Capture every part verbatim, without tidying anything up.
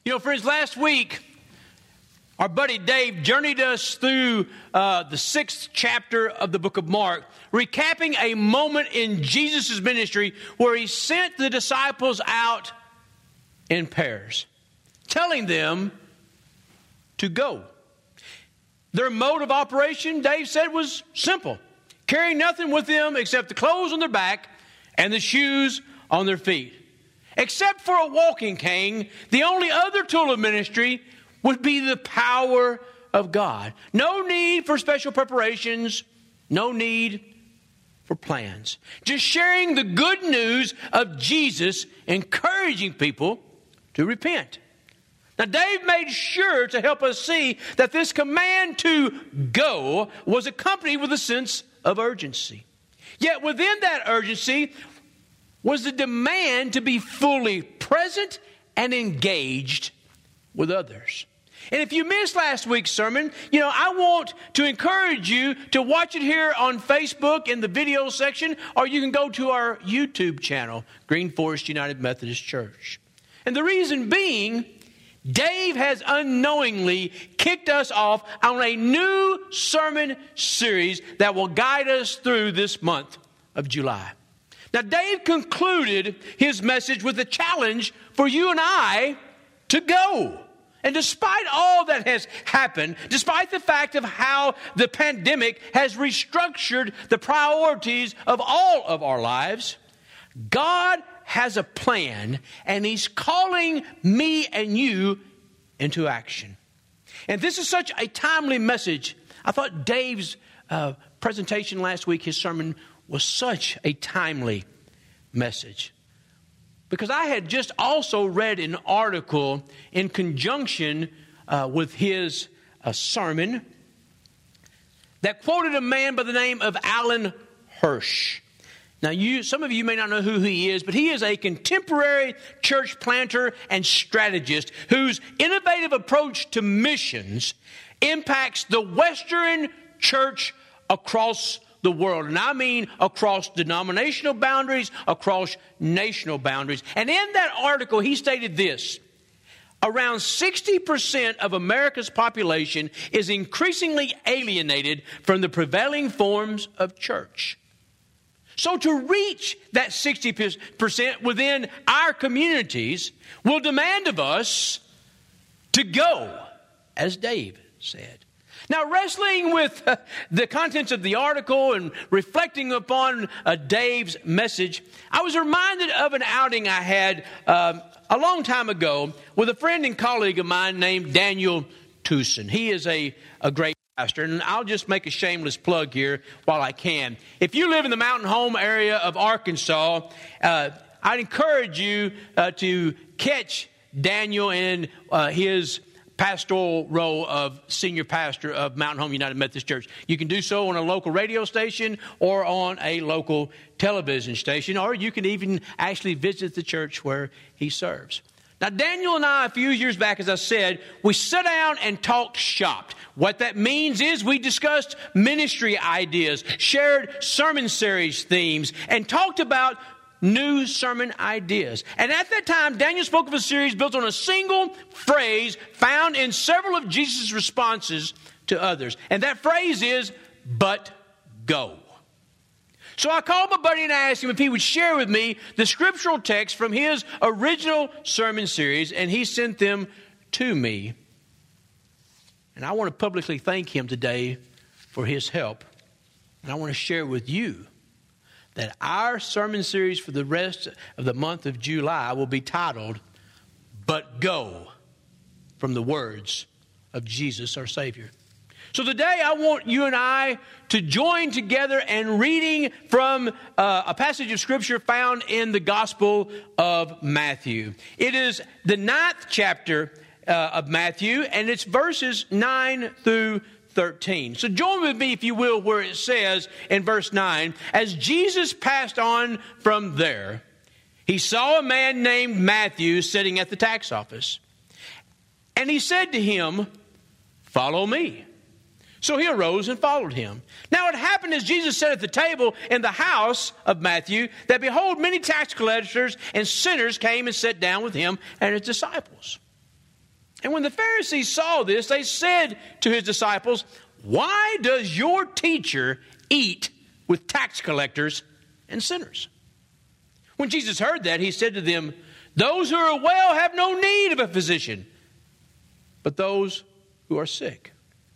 You know, friends, last week, our buddy Dave journeyed us through uh, the sixth chapter of the book of Mark, recapping a moment in Jesus' ministry where he sent the disciples out in pairs, telling them to go. Their mode of operation, Dave said, was simple. Carrying nothing with them except the clothes on their back and the shoes on their feet. Except for a walking cane, the only other tool of ministry would be the power of God. No need for special preparations, no need for plans. Just sharing the good news of Jesus, encouraging people to repent. Now, Dave made sure to help us see that this command to go was accompanied with a sense of urgency. Yet within that urgency was the demand to be fully present and engaged with others. And if you missed last week's sermon, you know, I want to encourage you to watch it here on Facebook in the video section, or you can go to our YouTube channel, Green Forest United Methodist Church. And the reason being, Dave has unknowingly kicked us off on a new sermon series that will guide us through this month of July. Now, Dave concluded his message with a challenge for you and I to go. And despite all that has happened, despite the fact of how the pandemic has restructured the priorities of all of our lives, God has a plan, and He's calling me and you into action. And this is such a timely message. I thought Dave's uh, presentation last week, his sermon, was such a timely message. Because I had just also read an article in conjunction uh, with his uh, sermon that quoted a man by the name of Alan Hirsch. Now, you, some of you may not know who he is, but he is a contemporary church planter and strategist whose innovative approach to missions impacts the Western church across the world. And I mean across denominational boundaries, across national boundaries. And in that article, he stated this: around sixty percent of America's population is increasingly alienated from the prevailing forms of church. So to reach that sixty percent within our communities will demand of us to go, as Dave said. Now, wrestling with uh, the contents of the article and reflecting upon uh, Dave's message, I was reminded of an outing I had uh, a long time ago with a friend and colleague of mine named Daniel Tucson. He is a, a great pastor, and I'll just make a shameless plug here while I can. If you live in the Mountain Home area of Arkansas, uh, I'd encourage you uh, to catch Daniel in uh, his pastoral role of senior pastor of Mountain Home United Methodist Church. You can do so on a local radio station or on a local television station, or you can even actually visit the church where he serves. Now, Daniel and I, a few years back, as I said, we sat down and talked shop. What that means is we discussed ministry ideas, shared sermon series themes, and talked about new sermon ideas. And at that time, Daniel spoke of a series built on a single phrase found in several of Jesus' responses to others. And that phrase is, "but go." So I called my buddy and I asked him if he would share with me the scriptural text from his original sermon series, and he sent them to me. And I want to publicly thank him today for his help. And I want to share with you that our sermon series for the rest of the month of July will be titled, "But Go," from the words of Jesus, our Savior. So today I want you and I to join together in reading from uh, a passage of Scripture found in the Gospel of Matthew. It is the ninth chapter uh, of Matthew, and it's verses nine through thirteen. So join with me, if you will, where it says in verse nine, "As Jesus passed on from there, he saw a man named Matthew sitting at the tax office. And he said to him, 'Follow me.' So he arose and followed him. Now it happened as Jesus sat at the table in the house of Matthew, that behold, many tax collectors and sinners came and sat down with him and his disciples. And when the Pharisees saw this, they said to his disciples, "Why does your teacher eat with tax collectors and sinners?" When Jesus heard that, he said to them, "Those who are well have no need of a physician, but those who are sick.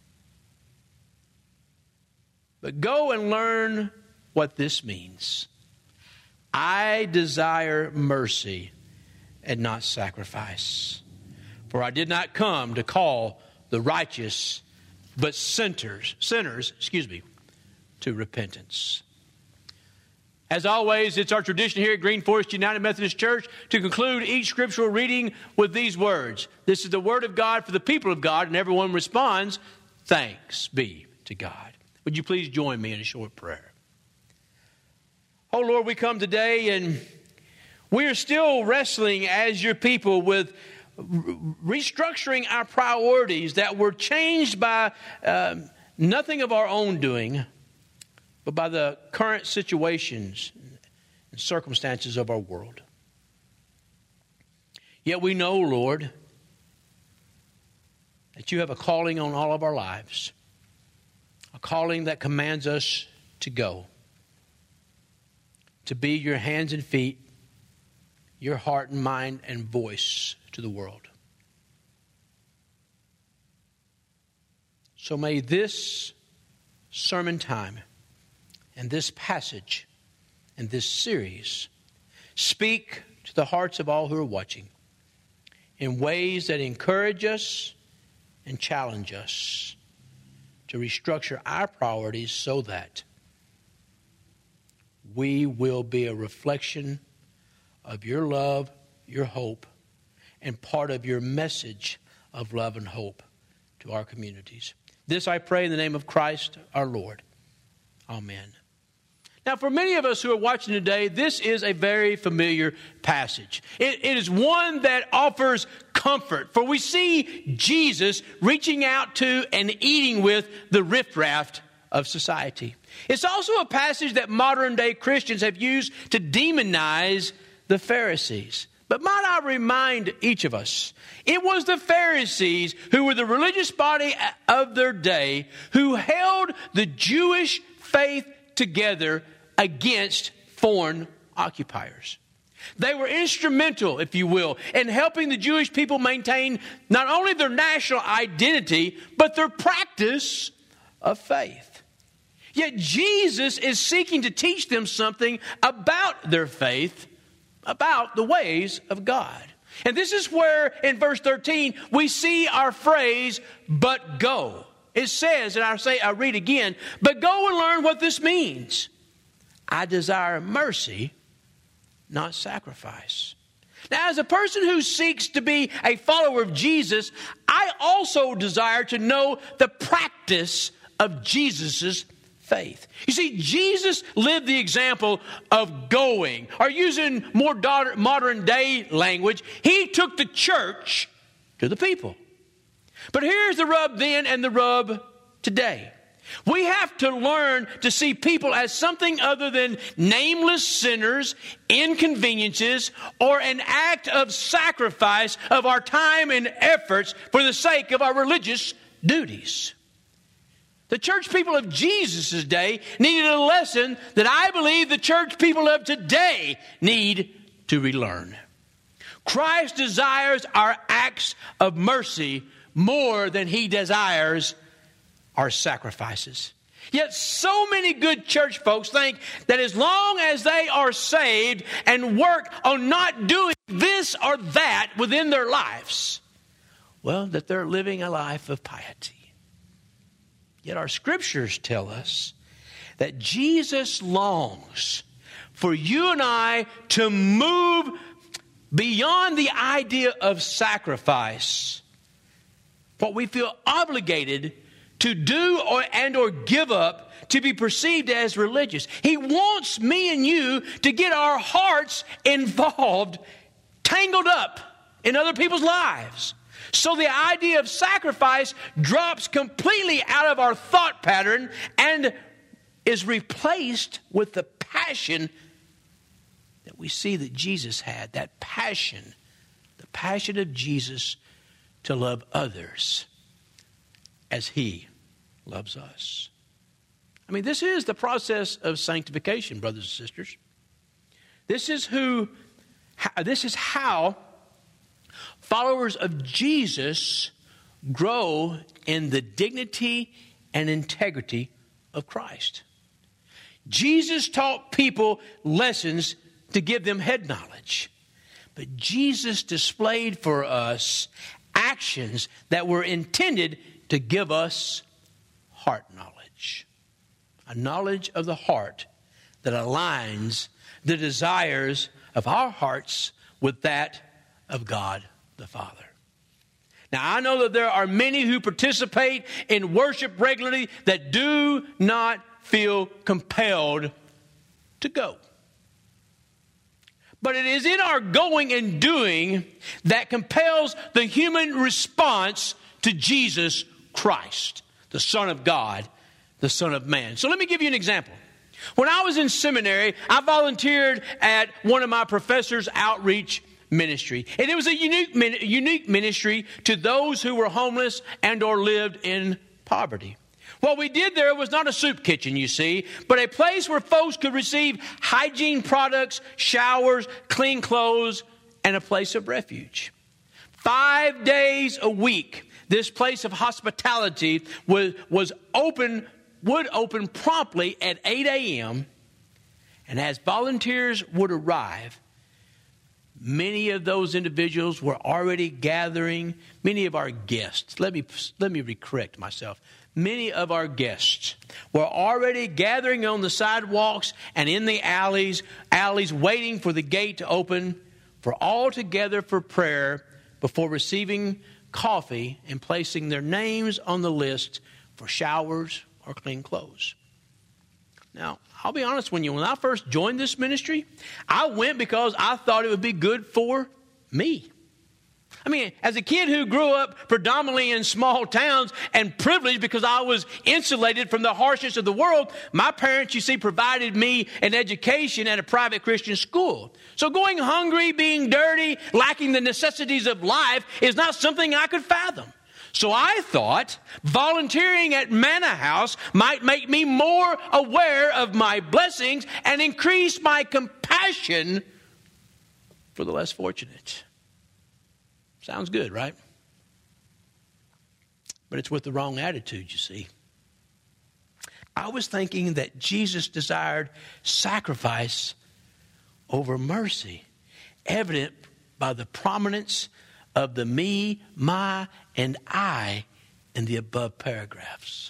But go and learn what this means. I desire mercy and not sacrifice. For I did not come to call the righteous, but sinners, sinners, excuse me, to repentance." As always, it's our tradition here at Green Forest United Methodist Church to conclude each scriptural reading with these words. This is the word of God for the people of God, and everyone responds, "Thanks be to God." Would you please join me in a short prayer? Oh Lord, we come today and we are still wrestling as your people with restructuring our priorities that were changed by uh, nothing of our own doing, but by the current situations and circumstances of our world. Yet we know, Lord, that you have a calling on all of our lives, a calling that commands us to go, to be your hands and feet, your heart and mind and voice to the world. So may this sermon time and this passage and this series speak to the hearts of all who are watching in ways that encourage us and challenge us to restructure our priorities so that we will be a reflection of your love, your hope, and part of your message of love and hope to our communities. This I pray in the name of Christ our Lord. Amen. Now, for many of us who are watching today, this is a very familiar passage. It, it is one that offers comfort, for we see Jesus reaching out to and eating with the riffraff of society. It's also a passage that modern day Christians have used to demonize the Pharisees. But might I remind each of us, it was the Pharisees who were the religious body of their day who held the Jewish faith together against foreign occupiers. They were instrumental, if you will, in helping the Jewish people maintain not only their national identity, but their practice of faith. Yet Jesus is seeking to teach them something about their faith, about the ways of God. And this is where, in verse thirteen, we see our phrase, "but go." It says, and I say, I read again, "But go and learn what this means. I desire mercy, not sacrifice." Now, as a person who seeks to be a follower of Jesus, I also desire to know the practice of Jesus' faith. You see, Jesus lived the example of going, or using more modern day language, he took the church to the people. But here's the rub then and the rub today. We have to learn to see people as something other than nameless sinners, inconveniences, or an act of sacrifice of our time and efforts for the sake of our religious duties. The church people of Jesus' day needed a lesson that I believe the church people of today need to relearn. Christ desires our acts of mercy more than he desires our sacrifices. Yet so many good church folks think that as long as they are saved and work on not doing this or that within their lives, well, that they're living a life of piety. Yet our scriptures tell us that Jesus longs for you and I to move beyond the idea of sacrifice, what we feel obligated to do or and or give up to be perceived as religious. He wants me and you to get our hearts involved, tangled up in other people's lives. So the idea of sacrifice drops completely out of our thought pattern and is replaced with the passion that we see that Jesus had. That passion, the passion of Jesus to love others as he loves us. I mean, this is the process of sanctification, brothers and sisters. This is who, this is how followers of Jesus grow in the dignity and integrity of Christ. Jesus taught people lessons to give them head knowledge. But Jesus displayed for us actions that were intended to give us heart knowledge. A knowledge of the heart that aligns the desires of our hearts with that of God the Father. Now, I know that there are many who participate in worship regularly that do not feel compelled to go. But it is in our going and doing that compels the human response to Jesus Christ, the Son of God, the Son of Man. So let me give you an example. When I was in seminary, I volunteered at one of my professors' outreach ministry. And it was a unique, unique ministry to those who were homeless and or lived in poverty. What we did there was not a soup kitchen, you see, but a place where folks could receive hygiene products, showers, clean clothes, and a place of refuge. Five days a week, this place of hospitality was, was open, would open promptly at eight a.m., and as volunteers would arrive, many of those individuals were already gathering, many of our guests, let me, let me correct myself, many of our guests were already gathering on the sidewalks and in the alleys, alleys waiting for the gate to open for all together for prayer before receiving coffee and placing their names on the list for showers or clean clothes. Now, I'll be honest with you, when I first joined this ministry, I went because I thought it would be good for me. I mean, as a kid who grew up predominantly in small towns and privileged because I was insulated from the harshness of the world, my parents, you see, provided me an education at a private Christian school. So going hungry, being dirty, lacking the necessities of life is not something I could fathom. So I thought volunteering at Manna House might make me more aware of my blessings and increase my compassion for the less fortunate. Sounds good, right? But it's with the wrong attitude, you see. I was thinking that Jesus desired sacrifice over mercy, evident by the prominence of the me, my, and I in the above paragraphs.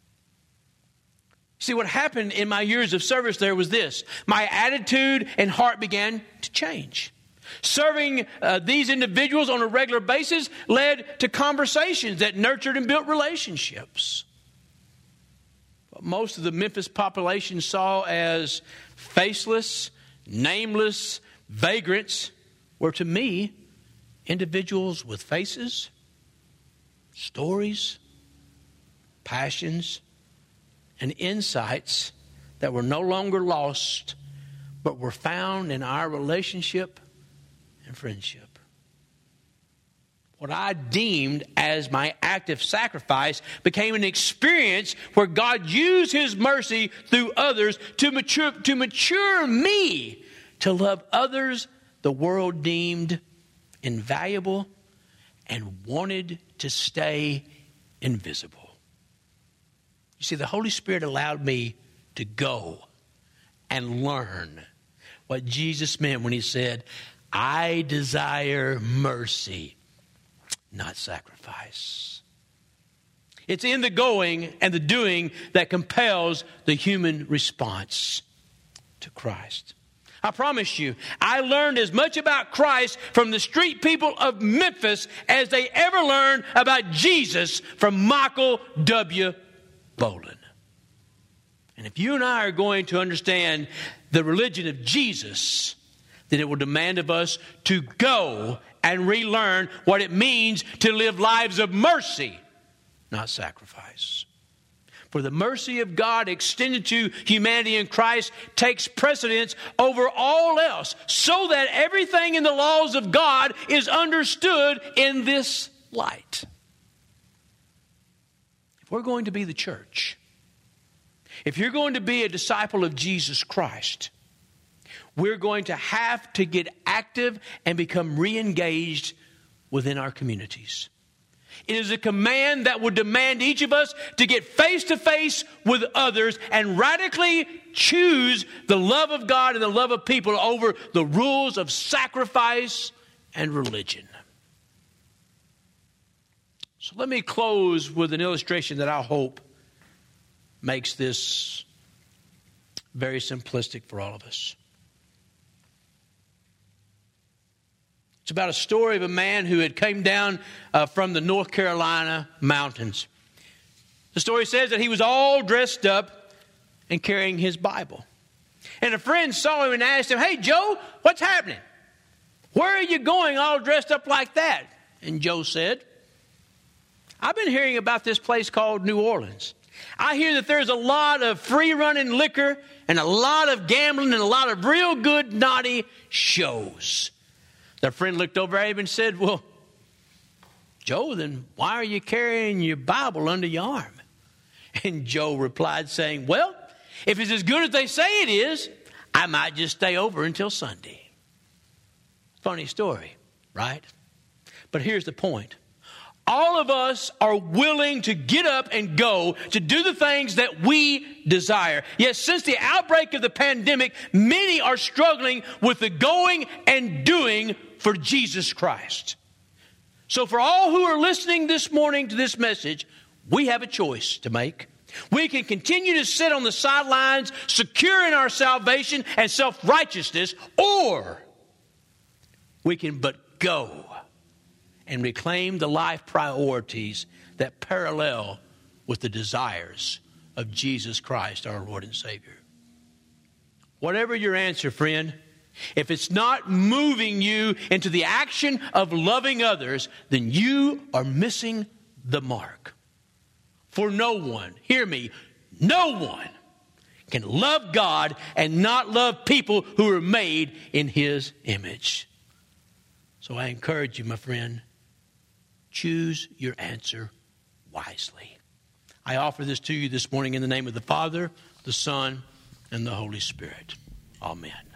See, what happened in my years of service there was this. My attitude and heart began to change. Serving uh, these individuals on a regular basis led to conversations that nurtured and built relationships. What most of the Memphis population saw as faceless, nameless vagrants were to me individuals with faces, stories, passions, and insights that were no longer lost, but were found in our relationship and friendship. What I deemed as my active sacrifice became an experience where God used His mercy through others to mature, to mature me to love others the world deemed invaluable and wanted to stay invisible. You see, the Holy Spirit allowed me to go and learn what Jesus meant when He said, I desire mercy, not sacrifice. It's in the going and the doing that compels the human response to Christ. I promise you, I learned as much about Christ from the street people of Memphis as they ever learned about Jesus from Michael W. Boland. And if you and I are going to understand the religion of Jesus, then it will demand of us to go and relearn what it means to live lives of mercy, not sacrifice. For the mercy of God extended to humanity in Christ takes precedence over all else, so that everything in the laws of God is understood in this light. If we're going to be the church, if you're going to be a disciple of Jesus Christ, we're going to have to get active and become re-engaged within our communities. It is a command that would demand each of us to get face to face with others and radically choose the love of God and the love of people over the rules of sacrifice and religion. So let me close with an illustration that I hope makes this very simplistic for all of us. It's about a story of a man who had came down uh, from the North Carolina mountains. The story says that he was all dressed up and carrying his Bible. And a friend saw him and asked him, "Hey, Joe, what's happening? Where are you going all dressed up like that?" And Joe said, "I've been hearing about this place called New Orleans. I hear that there's a lot of free-running liquor and a lot of gambling and a lot of real good naughty shows." Their friend looked over at him and said, "Well, Joe, then why are you carrying your Bible under your arm?" And Joe replied saying, "Well, if it's as good as they say it is, I might just stay over until Sunday." Funny story, right? But here's the point. All of us are willing to get up and go to do the things that we desire. Yet since the outbreak of the pandemic, many are struggling with the going and doing for Jesus Christ. So for all who are listening this morning to this message, we have a choice to make. We can continue to sit on the sidelines, secure in our salvation and self-righteousness, or we can but go and reclaim the life priorities that parallel with the desires of Jesus Christ, our Lord and Savior. Whatever your answer, friend, if it's not moving you into the action of loving others, then you are missing the mark. For no one, hear me, no one can love God and not love people who are made in His image. So I encourage you, my friend, choose your answer wisely. I offer this to you this morning in the name of the Father, the Son, and the Holy Spirit. Amen.